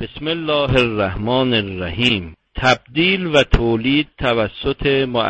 بسم الله الرحمن الرحیم. تبدیل و تولید توسط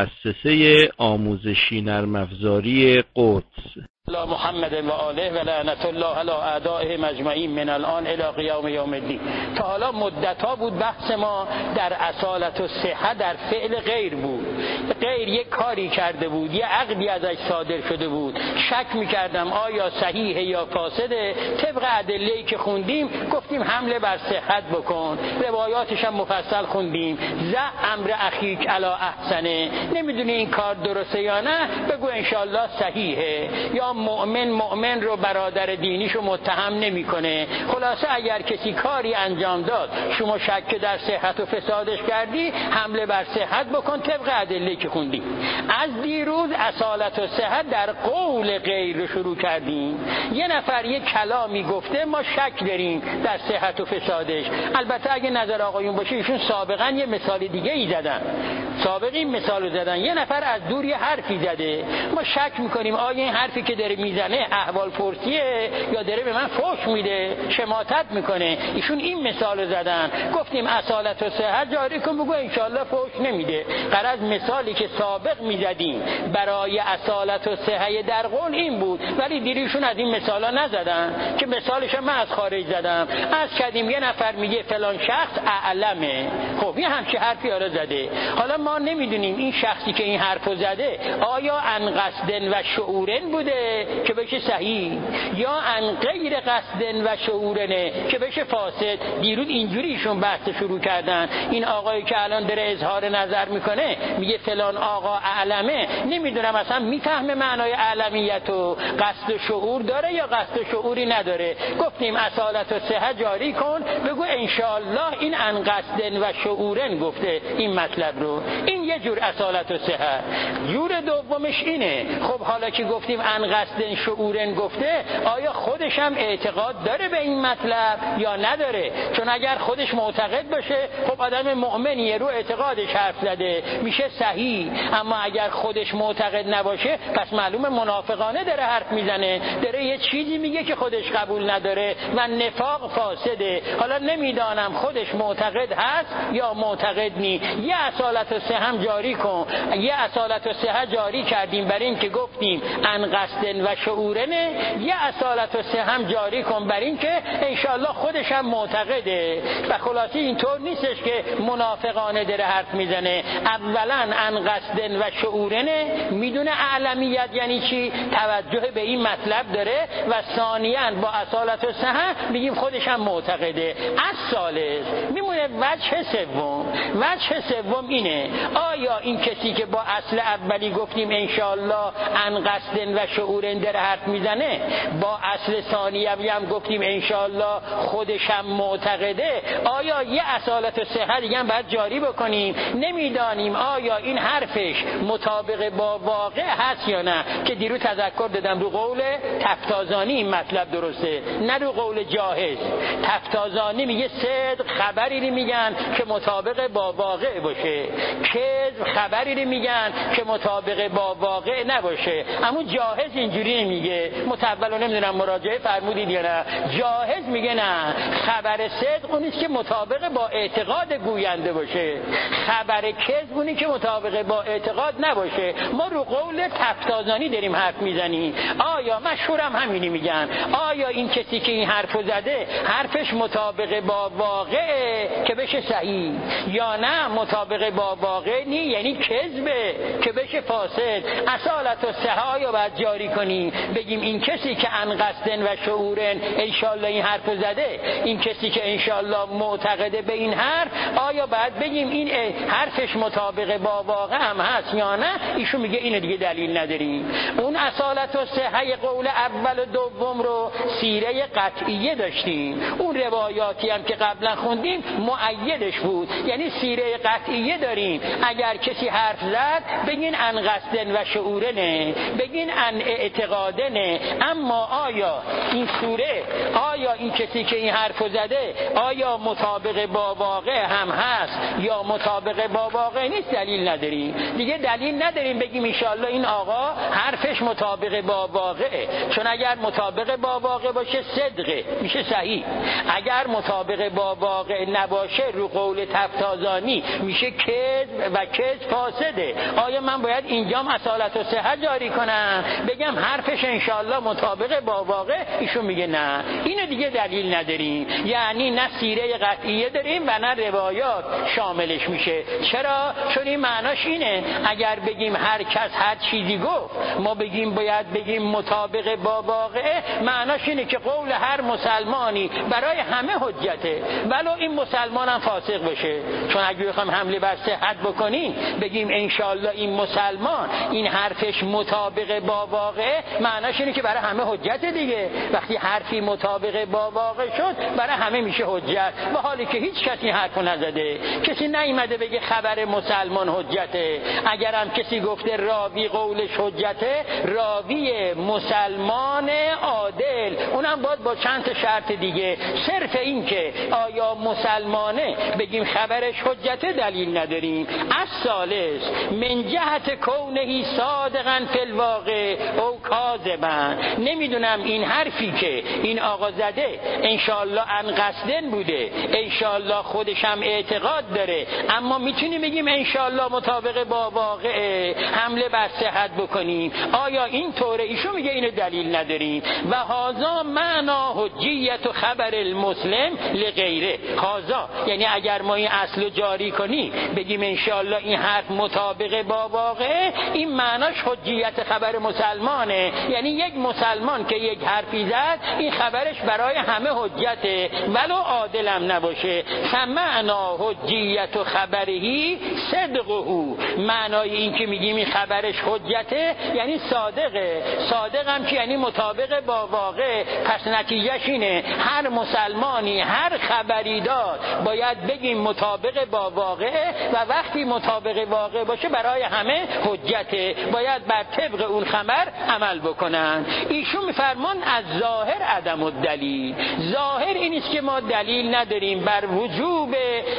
مؤسسه آموزشی نرم افزاری قدس. لا محمد و آله و لعنت الله علی اعدائهم اجمعین من الان الی قیام یوم الدین. تا حالا مدت‌ها بود بحث ما در اصالت و صحه در فعل غیر بود. غیر یک کاری کرده بود، یه عقدی ازش صادر شده بود، شک می‌کردم آیا صحیحه یا فاسده. طبق ادله‌ای که خوندیم گفتیم حمله بر صحت بکن، روایاتش هم مفصل خوندیم. ز امر اخیک علی احسنه، نمیدونی این کار درسته یا نه، بگو انشالله صحیحه. یا مؤمن رو برادر دینیشو متهم نمیکنه. خلاصه اگر کسی کاری انجام داد شما شک در صحت و فسادش کردی، حمله بر صحت بکن طبق ادله که خوندیم. از دیروز اصالت و صحت در قول غیر رو شروع کردیم. یه نفر یه کلامی گفته، ما شک داریم در صحت و فسادش. البته اگه نظر آقایون باشه ایشون سابقا یه مثال دیگه ای زدن، سابقی مثال زدن. یه نفر از دور یه حرفی زده، ما شک میکنیم آیا این حرفی که داره میزنه احوال پرسیه یا داره به من فحش میده، شماتت میکنه. ایشون این مثال زدن، گفتیم اصالت و صحت جاری کن، بگو انشالله فحش نمیده. غرض مثالی که سابق میزدیم برای اصالت و صحت در قول این بود، ولی دیریشون از این مثالا نزدن که مثالش من از خارج زدم. از کردیم یه نفر میگه فلان شخص اعلمه، خب یه همچه حرفی آره زده. حالا ما نمیدونیم این شخصی که این حرفو زده آیا ان قصدن و شعورن بوده که بشه صحیح، یا ان غیر قصدن و شعورنه که بشه فاسد. دیروز اینجوری ایشون بحث شروع کردن. این آقایی که الان داره اظهار نظر میکنه میگه فلان آقا اعلمه، نمیدونم اصلا میفهمه معنای اعلمیت و قصد و شعور داره یا قصد و شعوری نداره. گفتیم اصالت و صحت جاری کن، بگو انشالله این ان قصدن و شعورن گفته این مطلب رو. این یه جور اصالت و صحت. جور دومش اینه، خب حالا که گفتیم ان قصدن شعورن گفته، آیا خودش هم اعتقاد داره به این مطلب یا نداره؟ چون اگر خودش معتقد باشه خب آدم مؤمنیه، رو اعتقادش حرف زده میشه صحیح. اما اگر خودش معتقد نباشه پس معلومه منافقانه داره حرف میزنه، داره یه چیزی میگه که خودش قبول نداره و نفاق فاسده. حالا نمیدانم خودش معتقد هست یا معتقد نی. یه اصالت و صحت هم جاری کن. یه اصالت و صحت جاری کردیم برای این که گفتیم ان قصدن و شعورنه، یه اصالت و صحت هم جاری کن برای این که انشالله خودش هم معتقده. و خلاصی اینطور نیستش که منافقانه داره حرف میزنه. اولا ان قصدن و شعورنه، میدونه اعلمیت یعنی چی، توجه به این مطلب داره، و ثانیاً با اصالت و صحت میگیم خودش هم معتقده. از ثالث میمونه وجه سوم. وجه سوم اینه، آیا این کسی که با اصل اولی گفتیم انشالله ان قصدن و شعورن داره حرف میزنه، با اصل ثانیوی هم گفتیم انشالله خودش هم معتقده، آیا یه اصالت و صحت دیگه هم باید جاری بکنیم؟ نمیدانیم آیا این حرفش مطابق با واقع هست یا نه. که دیروز تذکر دادم رو قول تفتازانی این مطلب درسته، نه رو قول جاهز. تفتازانی میگه صدق خبری رو میگن که مطابق با واقع باشه، کذب خبری رو میگن که مطابق با واقع نباشه. اما جاهز اینجوری نمیگه. متأول نمیدونم مراجعه فرمودید یا نه. جاهز میگه نه، خبر صدق اونیست که مطابق با اعتقاد گوینده باشه، خبر کذب اونی که مطابق با اعتقاد نباشه. ما رو قول تفتازانی داریم حرف میزنیم. آیا مشهورم همینی میگن، آیا این کسی که این حرفو زده حرفش مطابق با واقع که بشه صحیح، یا نه مطابق با واقع نی یعنی کذبه که بشه فاسد؟ اصالت و صحت آیا باید جاری کنیم بگیم این کسی که ان قصدن و شعورن انشالله این حرفو زده، این کسی که انشالله معتقده به این حرف، آیا باید بگیم این حرفش مطابق با واقع هم هست یا نه؟ ایشون میگه اینو دیگه دلیل نداریم. اون اصالت و صحت قول اول و دوم رو سیره قطعیه داشتیم، اون روایاتی هم که قبلا خوندیم مؤیدش بود. یعنی سیره قطعیه داریم، اگر کسی حرف زد بگین ان قصدن و شعورنه، بگین ان اعتقادنه. اما آیا این سوره، آیا این کسی که این حرفو زده آیا مطابق با واقع هم هست یا مطابق با واقع نیست؟ دلیل نداریم دیگه، دلیل نداریم بگیم انشالله این آقا حرفش مطابق با واقعه، چون اگر مطابق با واقع باشه صدقه، میشه صحیح. اگر مطابق با واقع نباشه رو قول تفتازانی میشه کذب و کذب فاسده. آیا من باید اینجام اصالت و صحت جاری کنم بگم حرفش انشالله مطابق با واقع؟ ایشون میگه نه، اینو دیگه دلیل نداریم. یعنی نه سیره قطعیه داریم و نه روایات شاملش میشه. چرا؟ چون این معناش اینه اگر بگیم هر کس هر چیزی گفت، ما بگیم باید بگیم مطابق با واقع، معناش اینه که قول هر مسلمانی برای همه حجته ولو این مسلمان هم فاسق بشه. چون اگه بخوام حمله بر صحت بکنیم بگیم انشالله این مسلمان این حرفش مطابق با واقع، معناش اینه که برای همه حجت دیگه. وقتی حرفی مطابق با واقع شد برای همه میشه حجت، و حالی که هیچ کسی حرفو نزده، کسی نیامده بگه خبر مسلمان حجته. اگرم کسی گفته راوی قولش حجته، راوی مسلمان عادل، اونم باید با چند تا شرط دیگه. صرف این که آیا مسلمانه بگیم خبرش حجته دلیل نداریم. الثالث من جهت کونه صادقا فی الواقع او کاذبا. نمیدونم این حرفی که این آقا زده انشالله ان قصدن بوده، انشالله خودش هم اعتقاد داره، اما میتونیم بگیم انشالله مطابق با واقع حمله بر صحت بکنیم. آیا این طوره؟ ایشون میگه اینو دلیل نداریم. و هذا معنا حجیت خبر المسلم لغیره. هذا یعنی اگر ما این اصل جاری کنیم بگیم انشالله این حرف مطابق با واقع، این معناش حجیت خبر مسلمانه. یعنی یک مسلمان که یک حرفی زد این خبرش برای همه حجته ولو عادلم نباشه. فمعنا حجیت خبرهی صدقه. معنای این که میگیم این خبرش حجته یعنی صادقه. صادق هم که یعنی مطابق با واقع. پس نتیجهش اینه هر مسلمانی هر خبری داد باید بگیم مطابق با واقع، و وقتی مطابق واقع باشه برای همه حجته، باید بر طبق اون خبر عمل بکنن. ایشون میفرمان از ظاهر عدم الدلیل. ظاهر این است که ما دلیل نداریم بر وجوب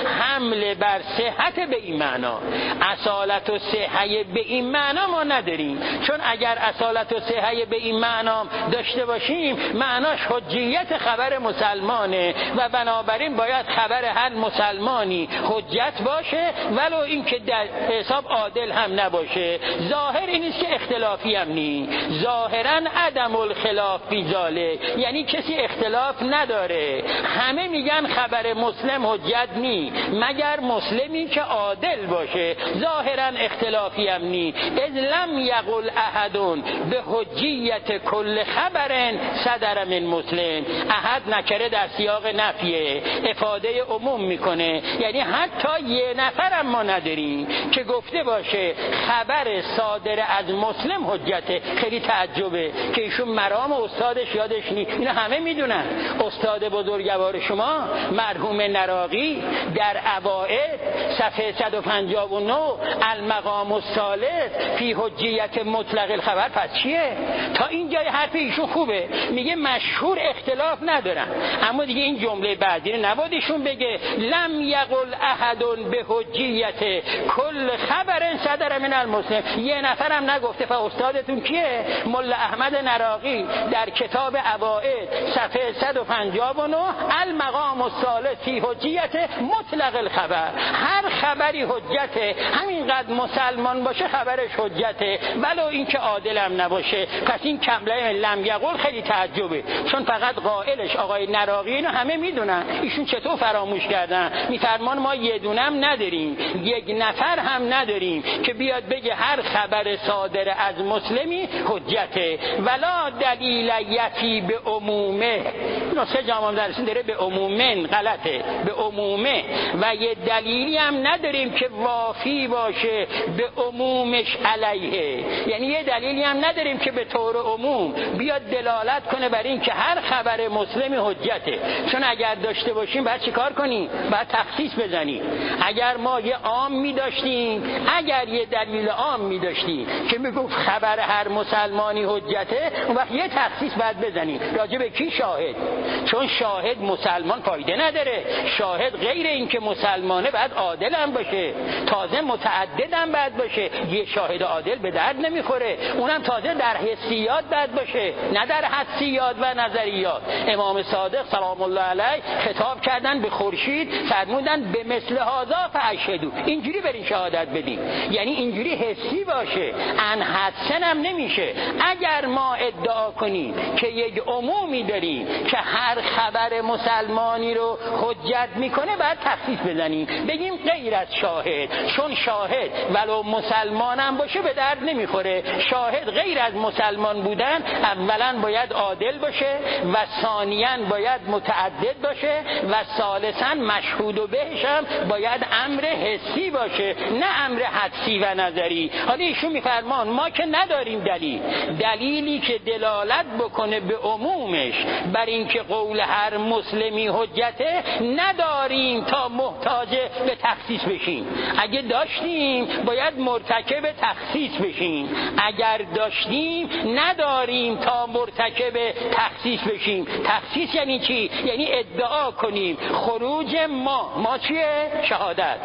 حمل بر صحت به این معنا. اصالت و صحه به این معنا ما نداریم، چون اگر اصالت و صحه به این معنا داشته باشیم معناش حجیت خبر مسلمانه، و بنابراین باید خبر هر مسلمانی حجت باشه ولو این که در حساب عادل هم نباشه. ظاهر این است که اختلافی هم نی. ظاهرا عدم الخلاف فی ذالک، یعنی کسی اختلاف نداره، همه میگن خبر مسلم حجت نی مگر مسلمی که عادل باشه. ظاهرا اختلافی هم نی. اذ لم یقل احد به حجیت کل خبر صدر من مسلم. احد نکره در سیاق نفیه، افاده عموم میکنه، یعنی حتی یه نفر هم ما نداریم که گفته باشه خبر صادر از مسلم حجته. خیلی تعجبه که ایشون مرام استادش یادش نیست. اینا همه میدونن. استاد بزرگوار شما مرحوم نراقی در اوائل صفحه 159 المقام الثالث فی حجیت مطلق الخبر. پس چیه؟ تا این جای حرف ایشون خوبه، میگه مشهور اختلاف ندارن، اما دیگه این جمله بعدی رو نباید ایشون بگه لم یقل احد به حجیت کل خبر صدر من المسلم. یه نفرم نگفته. استادتون کیه؟ ملا احمد نراقی در کتاب اوائل صفحه 159 المقام الثالث فی حجیت مطلق الخبر. هر خبری حجته، همینقدر مسلمان باشه خبرش حجته ولو اینکه عادل هم نباشه. پس این کمله لم یقل خیلی تعجبه، چون فقط قائلش آقای نراقی اینو همه میدونن. ایشون چطور فراموش کردن؟ میفرمان ما یه دونم نداریم، یک نفر هم نداریم که بیاد بگه هر خبر صادر از مسلمی حجته. ولا دلیل یفی به عمومه. نسخه جامعه درسین داره به عمومن، غلطه، به عمومه. و یه دلیلی هم نداریم که وافی باشه به عمومش علیه. یعنی یه دلیلی هم نداریم که به طور عموم بیاد دلالت کنه بر این که هر خبر مسلمی حجته، چون اگر داشته باشیم باید چیکار کنیم؟ باید تخصیص بزنیم. اگر ما یه عام می داشتیم، اگر یه دلیل عام می داشتیم که میگفت خبر هر مسلمانی حجته، اون وقت یه تخصیص باید بزنیم. راجع به کی؟ شاهد. چون شاهد مسلمان فایده نداره. شاهد غیر این که مسلمانه باید عادل هم باشه، تازه متعدد هم باید باشه. یه شاهد عادل به درد نمیخوره، اونم تازه در حسیات باید باشه، نه در حدسیات و نظریات. امام صادق سلام الله علیه خطاب کردن به خورشید، فرمودن به مثل هذا فاشهدوا، اینجوری برین شهادت بدین. یعنی اینجوری حسی باشه، ان حدسن هم نمیشه. اگر ما ادعا کنیم که یک عمومی داریم که هر خبر مسلمانی رو حجت میکنه، باید تخصیص بزنیم، بگیم غیر از شاهد. چون شاهد ولو مسلمان هم باشه به درد نمیخوره. شاهد غیر از مسلمان بودن اولا باید عادل باشه و ثانیاً باید متعدد باشه و ثالثاً مشهود و بهش هم باید امر حسی باشه، نه امر حدسی و نظری. حالا ایشون میفرمان ما که نداریم دلیلی که دلالت بکنه به عمومش بر اینکه قول هر مسلمی حجته، نداریم تا محتاج به تخصیص بشیم. اگه داشتیم باید مرتکب تخصیص بشیم، اگر داشتیم نداریم تا مرتکب تخصیص بشیم. تخصیص یعنی چی؟ یعنی ادعا کنیم خروج ما چیه؟ شهادت.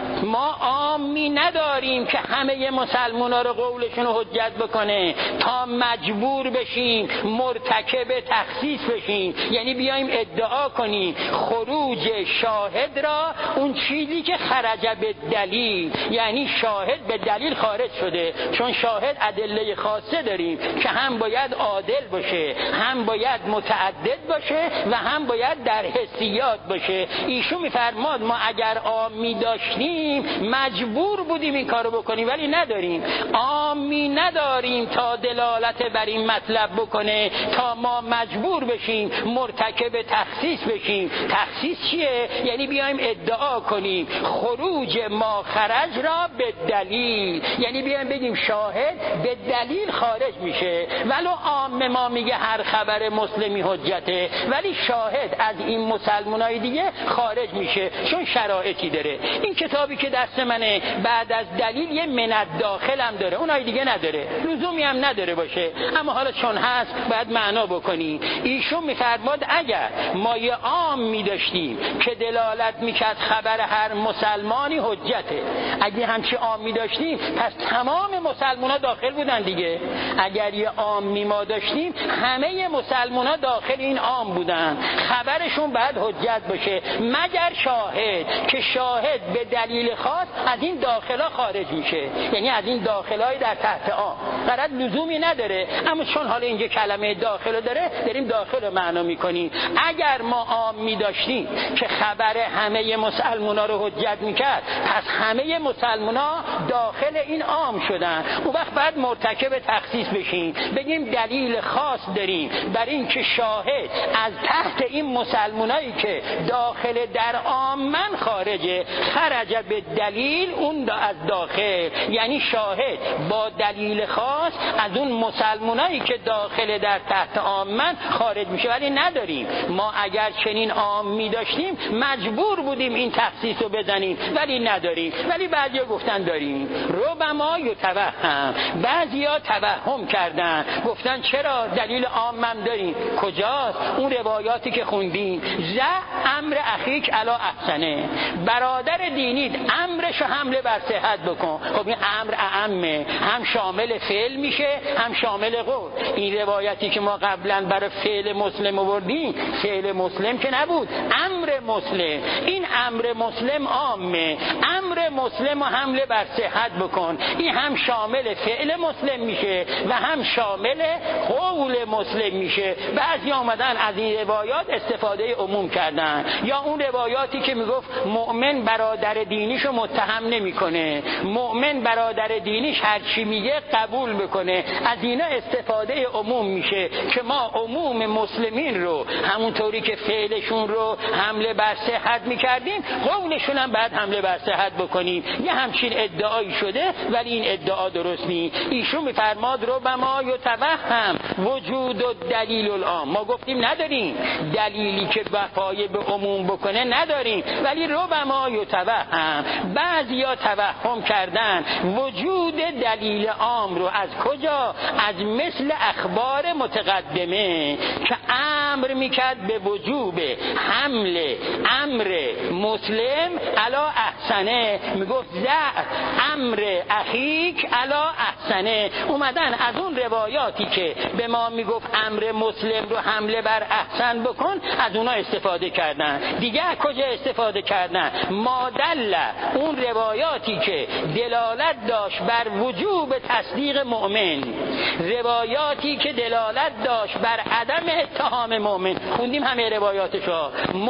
ما عامی نداریم که همه مسلمان‌ها رو قولشون رو حجت بکنه تا مجبور بشیم مرتکب تخصیص بشیم. یعنی بیایم ادعا کنیم خروج شاهد را، اون چیزی که خرج به دلیل، یعنی شاهد به دلیل خارج شده. چون شاهد ادله خاصه داریم که هم باید عادل باشه، هم باید متعدد باشه و هم باید در حسیات باشه. ایشون میفرماد ما اگر عامی داشتیم مجبور بودیم این کارو بکنیم، ولی نداریم. عامی نداریم تا دلالت بر این مطلب بکنه تا ما مجبور بشیم مرتکب تخصیص بشیم. تخصیص چیه؟ یعنی بیایم ادعا کنیم خروج ما خرج را به دلیل، یعنی بیایم بگیم شاهد به دلیل خارج میشه. ولو عام ما میگه هر خبر مسلمی حجته، ولی شاهد از این مسلمانای دیگه خارج میشه، چون شرایطی داره. این کتابی که دست منه بعد از دلیل یه من داخل هم داره، اونای دیگه نداره، لزومی هم نداره باشه، اما حالا چون هست باید معنا بکنی. ایشون میفرماد اگر ما یه عام میداشتیم که دلالت میکرد خبر هر مسلمانی حجته، اگه همچی عام میداشتیم پس تمام مسلمان‌ها داخل بودن دیگه. اگر یه عامی ما داشتیم همه مسلمان‌ها داخل این عام بودن، خبرشون باید حجت باشه، مگر شاهد که شاهد به دلیل خاص از این داخلا خارج میشه، یعنی از این داخلای در تحت عام. قرار لزومی نداره، اما چون حالا اینجا کلمه داخل داره داریم داخل رو معنا میکنیم. اگر ما عام میداشتیم که خبر همه مسلمان‌ها رو حجت میکرد، پس همه مسلمان‌ها داخل این عام شدن. اون وقت بعد مرتکب تخصیص بشیم، بگیم دلیل خاص داریم بر این که شاهد از تحت این مسلمانایی که داخل در عامن خارجه، خرج به دلیل اون از داخل، یعنی شاهد با دلیل خاص از اون مسلمانایی که داخل در تحت عامن خارج میشه. ولی نداریم. ما اگر چنین عامی داشتیم مجبور بودیم این تخصیص رو بزنیم، ولی نداریم. ولی بعضیا گفتن داریم. ربما یتوهم، بعضیا توهم کردن، گفتن چرا دلیل عامم داریم. کجاست؟ اون روایاتی که خوندیم، امر اخیک علی احسنه، برادر دینید امرشو حمله بر صحت بکن. خب این امر اعمه، هم شامل فعل میشه هم شامل قول. این روایتی که ما قبلا برای فعل مسلم آوردیم، فعل مسلم که نبود، امر مسلم. این امر مسلم عامه، امر مسلم رو حمله بر صحت بکن. این هم شامل فعل مسلم میشه و هم شامل قول مسلم میشه. میشه. بعضی آمدن از این روایات استفاده عموم کردن، یا اون روایاتی که میگفت مؤمن برادر دینیشو متهم نمیکنه، مؤمن برادر دینیش هر چی میگه قبول میکنه، از اینا استفاده عموم میشه که ما عموم مسلمین رو همونطوری که فعلشون رو حمله بر صحت میکردیم قولشون هم بعد حمله بر صحت بکنیم. یه همچین ادعایی شده ولی این ادعا درست نیست. ایشون میفرماد ربما یتوهم وجود الدلیل العام. ما گفتیم نداریم دلیلی که وفای به عموم بکنه نداریم، ولی ربما یتوهم، بعضیا توهم کردن وجود دلیل عام رو. از کجا؟ از مثل اخبار متقدمه که امر میکرد به وجوب حمل امر مسلم علا احسنه، میگفت زع امر اخیک علا احسنه. اومدن از اون روایاتی که به ما میگفت امر مسلم رو حمله بر احسن بکن از اونا استفاده کردن. دیگه کجا استفاده کردن؟ مادل، اون روایاتی که دلالت داشت بر وجوب تصدیق مؤمن، روایاتی که دلالت داشت بر عدم اتهام مؤمن. خوندیم همه روایاتشو.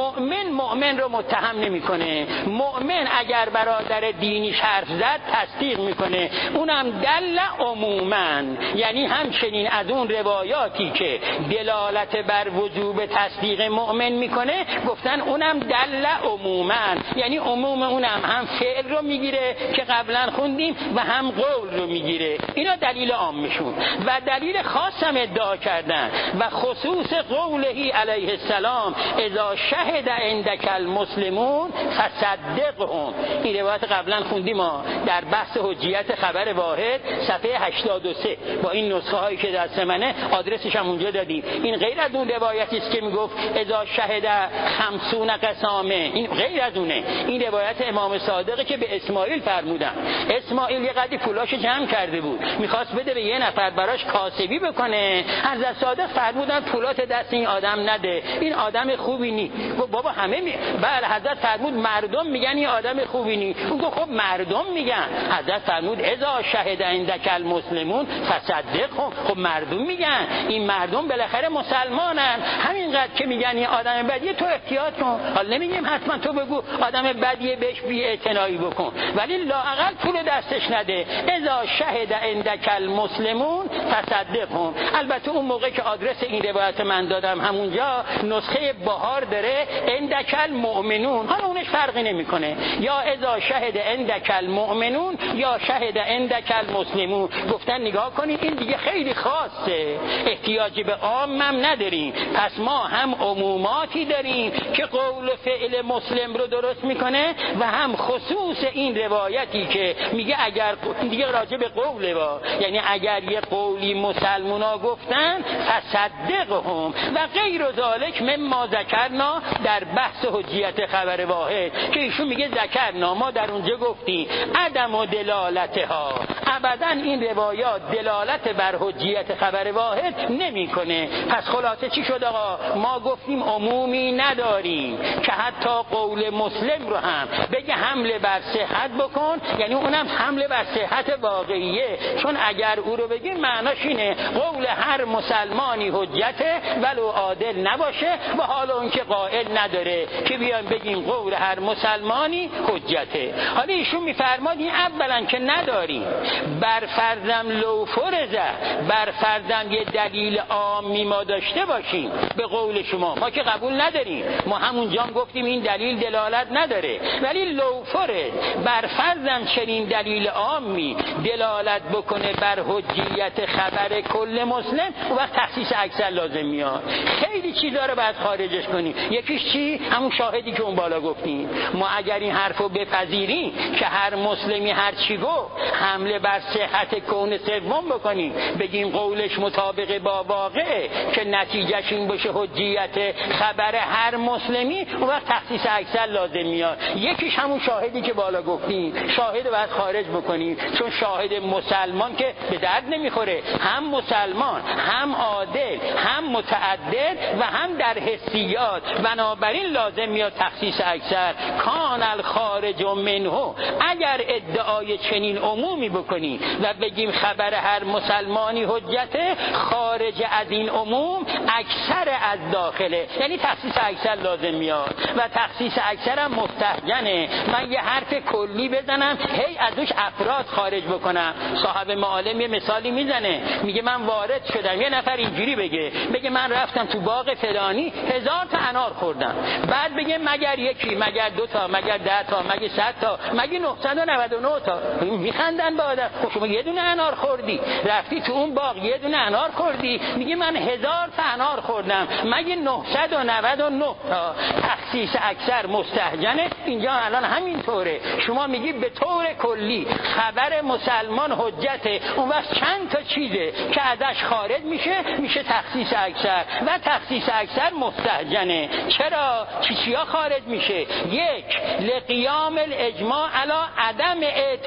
مؤمن رو متهم نمیکنه، مؤمن اگر برادر دینی حرف زد تصدیق میکنه، اونم دل عموما. یعنی همچنین از اون روایاتی که دلالت بر وجوب تصدیق مؤمن میکنه گفتن اونم دل عموما، یعنی عموم اونم هم فعل رو میگیره که قبلا خوندیم و هم قول رو میگیره. اینا دلیل عامشون. و دلیل خاص هم ادعا کردن و خصوص قولهی علیه السلام اذا شهد عندک المسلمون فصدقهم. این روایت قبلا خوندیم ما در بحث حجیت خبر واحد صفحه 83 با این نسخه هایی که دست منه، آدرسش هم اونجا دادیم. این غیر از اون روایتی است که میگفت اذا شهد 50 قسامه، این غیر از اونه. این روایت امام صادقه که به اسماعیل فرمودن. اسماعیل یه قدری پولاشو جمع کرده بود، میخواست بده به یه نفر براش کاسبی بکنه. حضرت صادق فرمودن پولات دست این آدم نده، این آدم خوبی نی. گفت بابا همه بله. حضرت فرمود مردم میگن این آدم خوبی نی. اون گفت خب مردم میگن. حضرت فرمود اذا شهد عندک المسلمون فصدقهم. خب مردم میگن، این مردم بالاخره مسلمانن، همینقدر که میگن این آدم بدیه تو احتیاط کن. حالا نمیگیم حتما تو بگو آدم بدیه بهش بی‌اعتنایی بکن، ولی لااقل پول دستش نده. اذا شهد عندک المسلمون فصدقهم. البته اون موقع که آدرس این روایت من دادم همونجا نسخه بهار داره عندک المؤمنون، حالا اونش فرقی نمیکنه، یا اذا شهد عندک المؤمنون یا شهد عندک المسلمون. گفتن نگاه کنید این دیگه خیلی خاصه، احتیاجی به عام هم نداریم. پس ما هم عموماتی داریم که قول و فعل مسلم رو درست میکنه و هم خصوص این روایتی که میگه اگر دیگه راجع به قوله با، یعنی اگر یه قولی مسلمونا گفتن فصدقهم و غیر ذالک مما ذکرنا در بحث حجیت خبر واحد که ایشون میگه ذکرنا، ما در اونجا گفتیم عدم و دلالتها، ابدا این روایات دلالت بر حجیت خبر واحد نمیکنه. پس خلاصه چی شد آقا؟ ما گفتیم عمومی نداریم که حتی قول مسلم رو هم بگه حمله بر صحت بکن، یعنی اونم حمله بر صحت واقعیه، چون اگر او رو بگیم معناش اینه قول هر مسلمانی حجته ولو عادل نباشه، و حالا اون که قائل نداره که بیان بگیم قول هر مسلمانی حجته. حالا ایشون میفرماد این اولا که نداریم، بر فرضم لو فرضه، بر فرضم یه دلیل عامی ما داشته باشیم به قول شما، ما که قبول نداریم، ما همونجا هم گفتیم این دلیل دلالت نداره، ولی لو فرض بر فرضم چنین دلیل عامی دلالت بکنه بر حجیت خبر کل مسلم، و وقت تخصیص اکثر لازم میاد. خیلی چیزا رو باید خارجش کنیم. یکیش چی؟ همون شاهدی که اون بالا گفتیم. ما اگر این حرفو بپذیریم که هر مسلمی هر چی گفت حمله بر صحت کون سوم بکنیم، بگیم قولش مطابق با واقعه که نتیجهش این باشه حجیت خبر هر مسلمی، اون وقت تخصیص اکثر لازم میاد. یکیش همون شاهدی که بالا گفتیم، شاهد باید خارج بکنیم، چون شاهد مسلمان که به درد نمیخوره، هم مسلمان هم عادل هم متعدد و هم در حسیات، بنابراین لازم میاد تخصیص اکثر. کان الخارج منه، اگر ادعای چنین عمومی بکنیم بکنیم و بگیم خبر هر مسلمانی حجته، خارج از این عموم اکثر از داخله، یعنی تخصیص اکثر لازم میاد و تخصیص اکثر هم مستهجنه. من یه حرف کلی بزنم هی ازش افراد خارج بکنم. صاحب معالم یه مثالی میزنه، میگه من وارد شدم، یه نفر اینجوری بگه من رفتم تو باغ فلانی 1000 تا انار خوردم، بعد بگه مگر یکی، مگر 2 تا، مگر 10 تا، مگر 100 تا، مگر 999 تا. میخندن به آدم. خب شما یه دونه انار خوردی، رفتی تو اون باغ یه دونه انار خوردی، میگه من 1000 تا انار خوردم، مگه 999 تا. تخصیص اکثر مستهجنه. اینجا الان همینطوره. شما میگی به طور کلی خبر مسلمان حجته، اون وقت چند تا چیزه که ازش خارج میشه تخصیص اکثر و تخصیص اکثر مستهجنه. چرا؟ چیا خارج میشه؟ یک، لقیام الاجماع علی عدم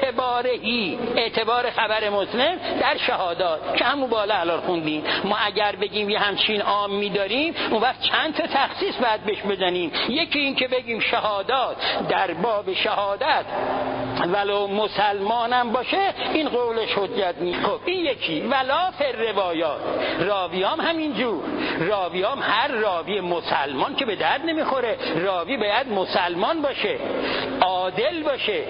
اعتبار خبر مسلم در شهادات که همون بالا الان خوندیم. ما اگر بگیم یه همچین عام می‌داریم، اون وقت چند تا تخصیص بعد بهش بزنیم. یکی این که بگیم شهادات در باب شهادت ولو مسلمانم باشه این قولش حجت نیست. خب این یکی. ولا فر روایات، راویام همینجور. راویام هر راوی مسلمان که به درد نمیخوره. راوی باید مسلمان باشه، عادل باشه،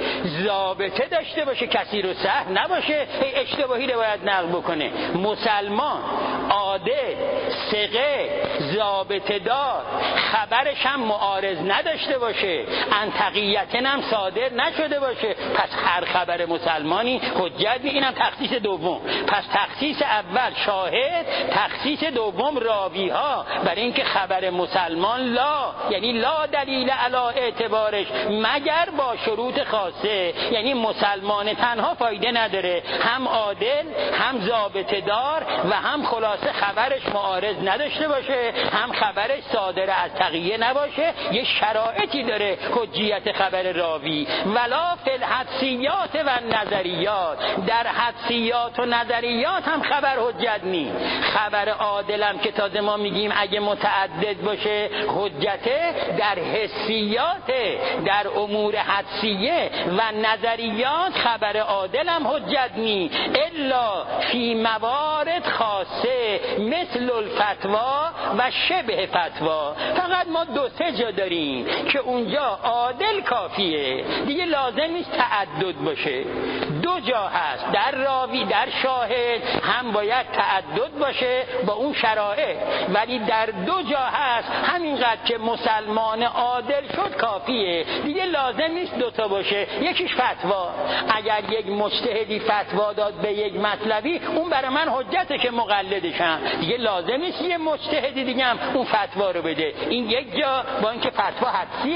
ضابطه داشته باشه، کسی رو سهو نباشه، اشتباهی روایت نقل بکنه. مسلمان، عادل، ثقه، ضابطه دار، خبرش هم معارض نداشته باشه، عن تقیتن هم صادر نشده باشه. پس هر خبر مسلمانی حجت نیست. اینم تخصیص دوم. پس تخصیص اول شاهد، تخصیص دوم راوی ها، برای اینکه خبر مسلمان یعنی لا دلیل علی اعتبارش مگر با شروط خاصه. یعنی مسلمان تنها فایده نداره، هم عادل، هم ضابطه دار و هم خلاصه خبرش معارض نداشته باشه، هم خبرش صادر از تقیه نباشه. یه شرایطی داره حجیت خبر راوی. ولا فی الحدسیات و نظریات، در حدسیات و نظریات هم خبر حجت نیست. خبر عادلم که تازه ما میگیم اگه متعدد باشه حجته، در حسیات، در امور حدسیه و نظریات خبر عادلم حجت نیست، الا فی موارد خاصه مثل الفتوا و شبه فتوا. فقط ما 2-3 جا داریم که اونجا عادل کافیه، دیگه لازم نیست تعدد باشه. 2 جا هست، در راوی، در شاهد هم باید تعدد باشه با اون شرایط، ولی در 2 جا هست همینقدر که مسلمان عادل شد کافیه، دیگه لازم نیست 2 تا باشه. یکیش فتوا، اگر یک مجتهدی فتوا داد به یک مطلبی، اون برای من حجته که مقلدشم، دیگه لازم نیست یه مجتهدی دیگه هم اون فتوا رو بده. این یک جا، با اینکه فتوا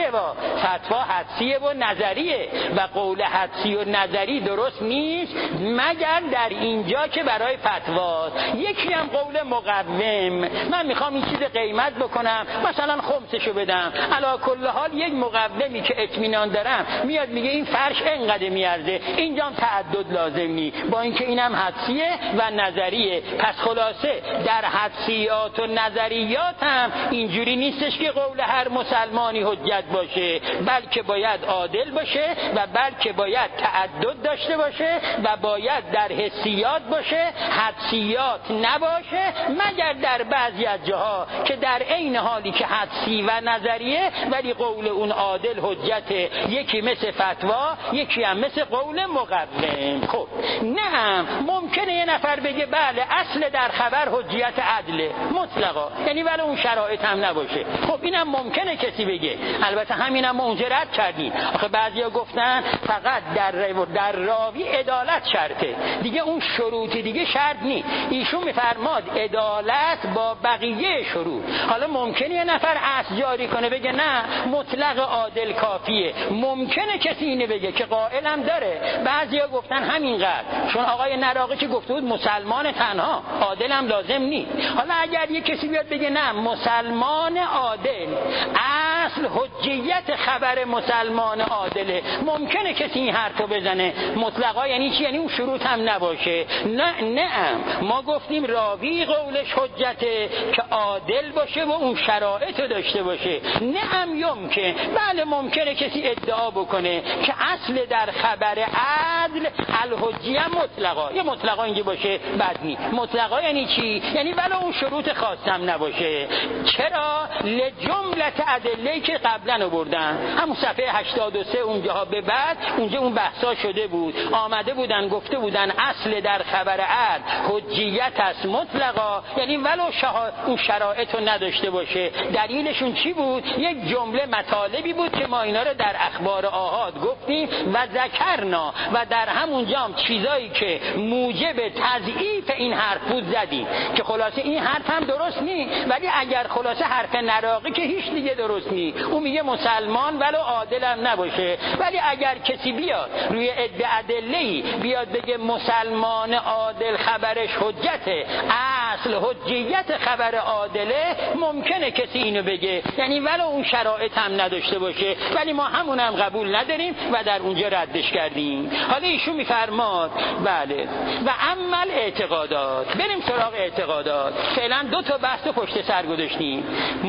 حدسیه و نظریه و قول حدسی و نظری درست نیست مگر در اینجا که برای فتواست. یکی هم قول مقوم، من میخوام این چیز قیمت بکنم، مثلا خمسشو بدم، علا کل حال یک مقومی که اطمینان دارم میاد میگه این فرش انقدر میارزه، اینجا هم تعدد لازم نی، با اینکه اینم حدسیه و نظریه. پس خلاصه در حدسیات و نظریات هم اینجوری نیستش که قول هر مسلمانی حجت باشه، بلکه باید عادل باشه و بلکه باید تعدد داشته باشه و باید در حسیات باشه، حدسیات نباشه، مگر در بعضی از جاها که در عین حالی که حدسی و نظریه ولی قول اون عادل حجته، یکی مثل فتوا، یکی هم مثل قول مقوم. خب نه، ممکنه یه نفر بگه بله اصل در خبر حجیت عدله مطلقا، یعنی ولی اون شرایط هم نباشه. خب اینم ممکنه کسی بگه، البته همینم ما اونجا رد کردیم. آخه بعضیا گفتن فقط در راوی عدالت شرطه، دیگه اون شروطی دیگه شرط نیست. ایشون میفرماد عدالت با بقیه شروط. حالا ممکنه یه نفر اصل جاری کنه بگه نه مطلق عادل کافیه، ممکنه کسی اینو بگه که قائلم داره. بعضیا گفتن همینقدر، چون آقای نراقی که گفته بود مسلمان تنها، عادلم لازم نیست. حالا اگر یه کسی بیاد بگه نه مسلمان عادل اصل حجیت خبر مسلمان عادله. ممکنه کسی این حرفو بزنه مطلقا یعنی چی؟ یعنی اون شروط هم نباشه. نه ما گفتیم راوی قولش حجته که عادل باشه و اون شرایط داشته باشه. نه هم یمکن، بله ممکنه کسی ادعا بکنه که اصل در خبر عدل الحجیه مطلقا. یه مطلقا اینجا باشه بد نیست. مطلقا یعنی چی؟ یعنی ولو اون شروط خاص هم نباشه. چرا؟ لجملت ادله‌ای که قبلا آوردن، همون صفحه 83 اونجاها به بعد اونجا اون بحثا شده بود، آمده بودن گفته بودن اصل در خبر عدل حجیت است مطلقا، یعنی ولو اون شرایط رو نداشته باشه. دلیلشون چی بود؟ یک جمله مطالبی بود که ما اینا رو در اخبار آحاد گفتیم و ذکرنا و در همونجا هم چیزایی که موجب تضعیف این حرف بود زدیم که خلاصه این حرف هم درست نیست، ولی اگر خلاصه حرف نراقی که هیچ دیگه درست نیست. اون میگه مسلمان ولو عادل هم نباشه، ولی اگر کسی بیاد روی ادله‌ای بیاد بگه مسلمان عادل خبرش حجته، اصل حجیت خبر عادله، ممکنه کسی اینو بگه یعنی ولو اون شرایط هم نداشته باشه، ولی ما همونم قبول نداریم و در اونجا ردش کردیم. حالا ایشون میفرماد بله و عمل اعتقادات. بریم سراغ اعتقادات. فعلا دو تا بحث پشت سر گذاشتیم.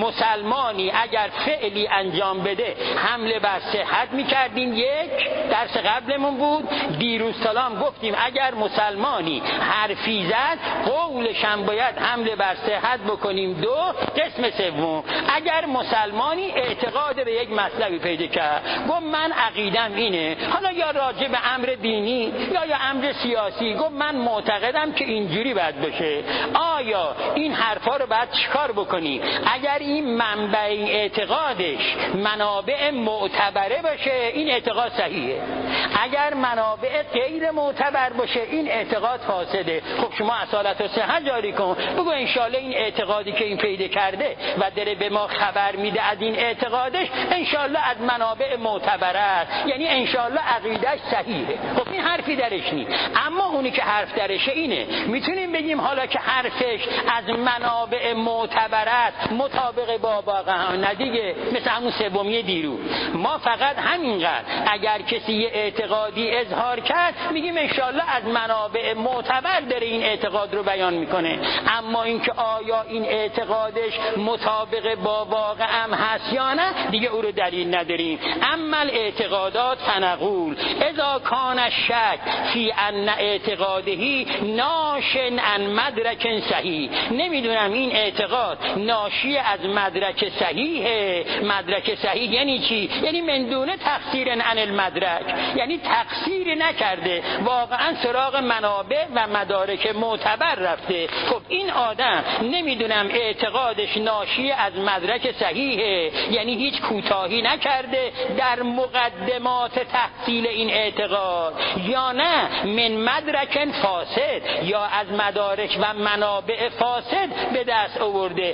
مسلمانی اگر فعلی انجام بده حمله بر صحت میکردیم، یک درس قبلمون بود. دیروز سلام گفتیم اگر مسلمانی حرفی زد قولش هم باید حمله بر صحت بکنیم. دو قسم سوم، اگر مسلمانی اعتقاد به یک مطلبی پیدا کرد گفت من عقیدم اینه، حالا یا راجع به امر دینی یا امر سیاسی، گفت من معتقدم که اینجوری باید باشه، آیا این حرفا رو باید چیکار بکنیم؟ اگر این منبع این اعتقادش منابع معتبره باشه این اعتقاد صحیحه، اگر منابع غیر معتبر باشه این اعتقاد فاسده. خب شما اصالت و صحت جاری کن، بگو انشالله این اعتقادی که این پیدا کرده و داره به ما خبر میده از این اعتقادش انشالله از منابع معتبره است، یعنی انشالله عقیدهش صحیحه. خب این حرفی درش نیست. اما اونی که حرف درشه اینه، میتونیم بگیم حالا که حرفش از منابع معتبره است مطابق با واقع نه دیگه، مثل همون سومی دیرو. ما فقط همینقدر اگر کسی یه اعتقادی اظهار کرد میگیم انشالله از منابع معتبر داره این اعتقاد رو بیان میکنه، اما اینکه آیا این اعتقادش مطابق با واقع هم هست یا نه دیگه او رو دلیل نداریم. اما الاعتقادات فنقول اذا کان الشک فی ان اعتقادهی ناشن عن مدرک صحیح. نمیدونم این اعتقاد ناشی از مدرک صحیحه. مدرک صحیح یعنی چی؟ یعنی من دون تقصیر عن المدرک، یعنی تقصیر نکرده، واقعا سراغ منابع و مدارک معتبر رفته. خب این آدم نمیدونم اعتقادش ناشی از مدرک صحیحه، یعنی هیچ کوتاهی نکرده در مقدمات تحصیل این اعتقاد، یا نه من مدرک فاسد، یا از مدارک و منابع فاسد به دست آورده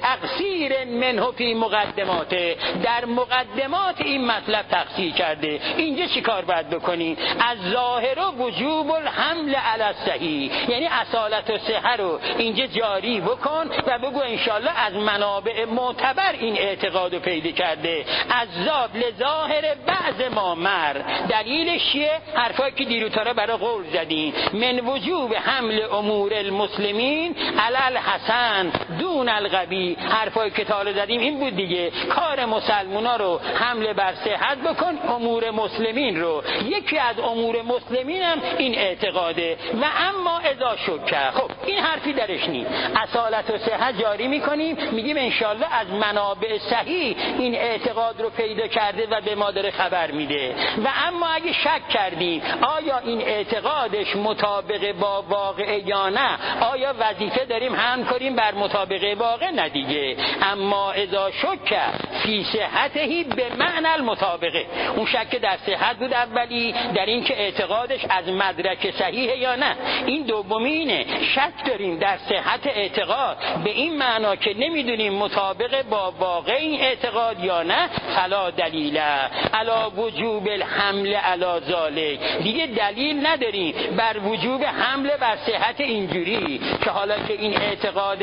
لتقصیر منه فی مقدماته، در مقدمات این مطلب تقصیر کرده. اینجا چی کار باید بکنی؟ از ظاهر و وجوب الحمل علی الصحیح، یعنی اصالت و صحه رو اینجا جاری بکن و بگو انشالله از منابع معتبر این اعتقاد رو پیدا کرده. از لظاهر بعض ما مر، دلیلش چیه؟ حرفایی که دیروتاره برای قول زدیم، من وجوب حمل امور المسلمین علی الحسن دون القبیح. حرفایی که تاله زدیم این بود دیگه، کار مسلمونا رو حمله بر صحت بکن، امور مسلمین رو. یکی از امور مسلمین هم این اعتقاده. و اما اذا شک، خب این حرفی درش نیست، اصالت و صحت جاری میکنیم، میگیم انشالله از منابع صحیح این اعتقاد رو پیدا کرده و به ما داره خبر میده. و اما اگه شک کردیم آیا این اعتقادش مطابق با واقع یا نه، آیا وظیفه داریم هم کنیم بر مطابق واقع؟ نه دیگه. اما اذا شک فی صحتهی به معنی المطابقه، اون شک در صحت بود اولی، در این که اعتقادش از مدرک صحیحه یا نه. این دومینه، شک داریم در صحت اعتقاد به این معنا که نمیدونیم مطابق با واقع این اعتقاد یا نه، فلا دلیل علی وجوب الحمل علی ذلک، دیگه دلیل نداریم بر وجوب حمله بر صحت اینجوری که حالا که این اعتقادش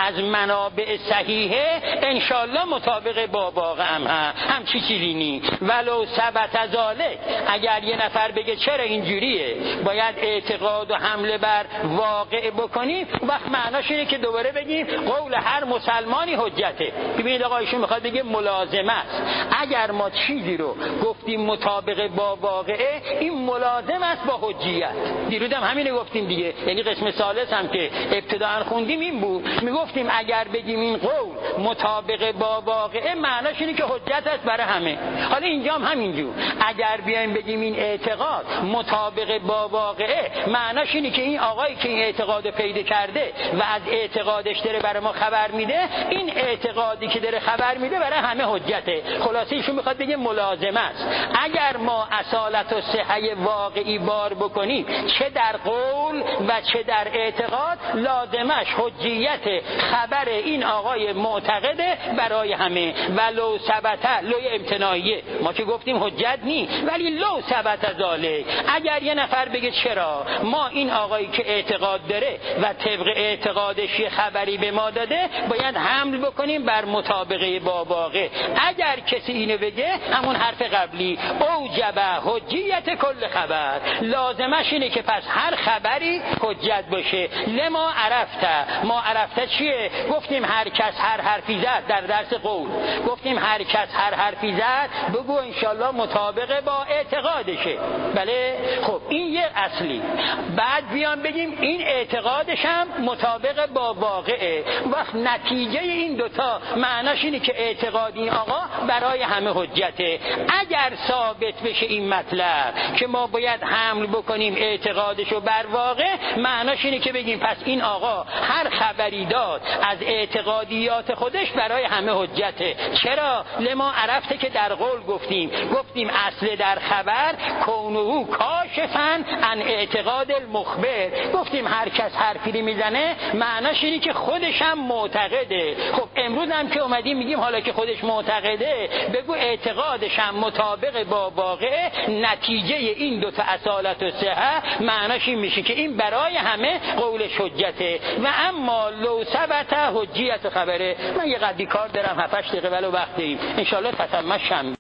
از منابع صحیحه انشالله مطابق با واقع همچی چیزی نی. ولو ثبت ذالک، اگر یه نفر بگه چرا اینجوریه باید اعتقاد و حمله بر واقع بکنیم، وقت معناش اینه که دوباره بگیم قول هر مسلمانی حجته. ببینید آقا ایشون میخواد بگه ملازمه است. اگر ما چیزی رو گفتیم مطابق با واقعه، این ملازم است با حجیت. دیروز هم همین گفتیم دیگه، یعنی قسم ثالث هم که ابتداء خوندیم این بود، میگفتیم اگر بگیم این قول مطابق با واقعه معناش اینه که حجت است برای همه. حالا اینجا هم همینجور اگر بیایم بگیم این اعتقاد مطابق با واقعه معناش اینه که این آقایی که این اعتقاد پیدا کرده و از اعتقادش داره برای ما خبر میده، این اعتقادی که داره خبر میده برای همه حجته. خلاصه ایشون میخواد بگه ملازمه است. اگر ما اصالت و صحه واقعی بار بکنیم چه در قول و چه در اعتقاد، لازمش حجیت خبر این آقای معتقده برای همه. ولو ثبت، لوی امتناعیه، ما که گفتیم حجت نی، ولی لو ثبت ذالک، اگر یه نفر بگه چرا ما این آقایی که اعتقاد داره و طبق اعتقادش یه خبری به ما داده باید حمل بکنیم بر مطابقه با واقع، اگر کسی اینو بگه همون حرف قبلی اوجب حجیت کل خبر، لازمش اینه که پس هر خبری حجت باشه. لما عرفته، ما عرفته چیه؟ گفتیم هر کس هر حرفی زد، در درس قول گفتیم هر کس هر حرفی زد بگو انشالله مطابق با اعتقادشه. بله خب این یه اصلی. بعد بیان بگیم این اعتقادش هم مطابق با واقعه، وقت نتیجه این دوتا معناش اینه که اعتقاد این آقا برای همه حجته. اگر ثابت بشه این مطلب که ما باید حمل بکنیم اعتقادشو بر واقع، معناش اینه که بگیم پس این آقا هر خبری داد از اعتقادیات خودش برای همه حجته. چرا؟ لما عرفته که در قول گفتیم اصل در خبر کونه کاشفن عن اعتقاد المخبر، گفتیم هر کس حرفی میزنه معناش اینه که خودش هم معتقده. خب امروز هم که اومدیم میگیم حالا که خودش معتقده بگو اعتقادش هم مطابق با واقع، نتیجه این دوتا اصالت و صحه معناش این میشه که این برای همه قولش حجته. و اما لو ثبت حجیت خبره. من یه قدری کار دارم 7-8 دقیقه ولو وقت داریم، انشالله تتمه شنبه.